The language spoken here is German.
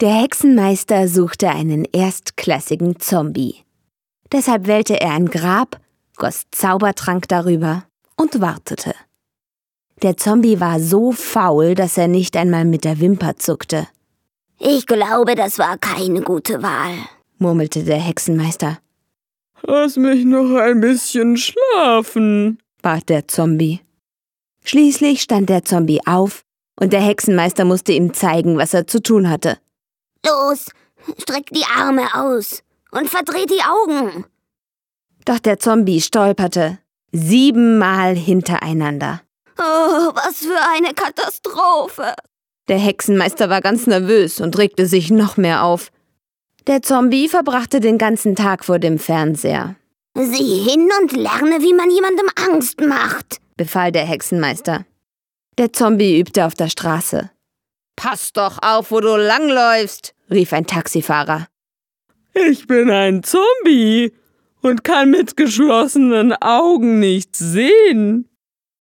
Der Hexenmeister suchte einen erstklassigen Zombie. Deshalb wählte er ein Grab, goss Zaubertrank darüber und wartete. Der Zombie war so faul, dass er nicht einmal mit der Wimper zuckte. »Ich glaube, das war keine gute Wahl«, murmelte der Hexenmeister. »Lass mich noch ein bisschen schlafen«, bat der Zombie. Schließlich stand der Zombie auf und der Hexenmeister musste ihm zeigen, was er zu tun hatte. »Los, streck die Arme aus und verdreh die Augen.« Doch der Zombie stolperte 7-mal hintereinander. »Oh, was für eine Katastrophe!« Der Hexenmeister war ganz nervös und regte sich noch mehr auf. Der Zombie verbrachte den ganzen Tag vor dem Fernseher. »Sieh hin und lerne, wie man jemandem Angst macht«, befahl der Hexenmeister. Der Zombie übte auf der Straße. »Pass doch auf, wo du langläufst«, rief ein Taxifahrer. »Ich bin ein Zombie und kann mit geschlossenen Augen nichts sehen«,